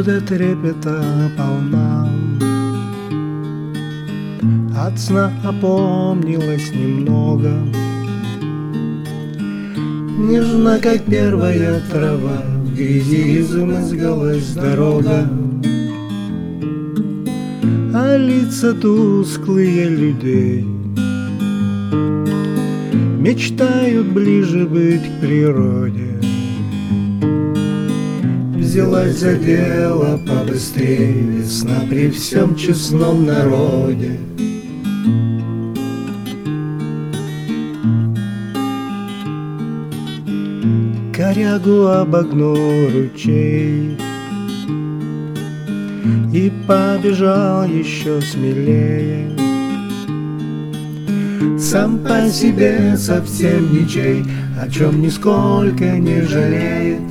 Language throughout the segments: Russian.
Природа трепета полна, от сна опомнилась немного. Нежна, как первая трава, в грязи измызгалась дорога. А лица тусклые людей мечтают ближе быть к природе. Взялась за дело побыстрее весна при всем честном народе. Корягу обогну ручей и побежал еще смелее. Сам по себе совсем ничей, о чем нисколько не жалеет.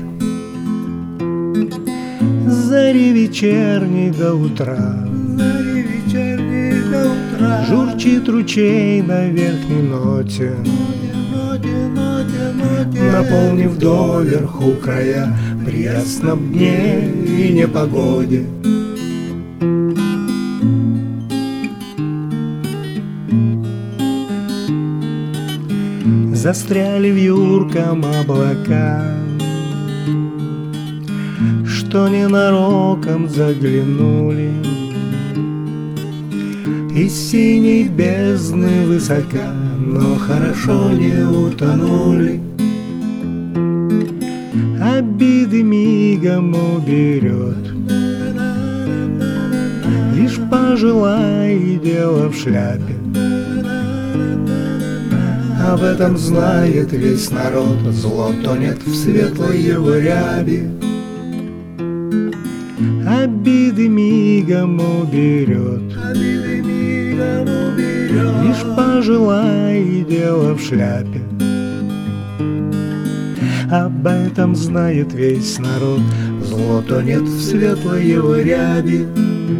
Зари вечерней до утра, журчит ручей на верхней ноте, наполнив доверху края при ясном дне и непогоде. Застряли в юрком облака, что ненароком заглянули из синей бездны высока, но хорошо не утонули. Обиды мигом уберет, лишь пожелай дело в шляпе. Об этом знает весь народ, зло тонет в светлой его ряби. Обиды мигом уберет, лишь пожелай дело в шляпе. Об этом знает весь народ, зло тонет в светлой его ряби.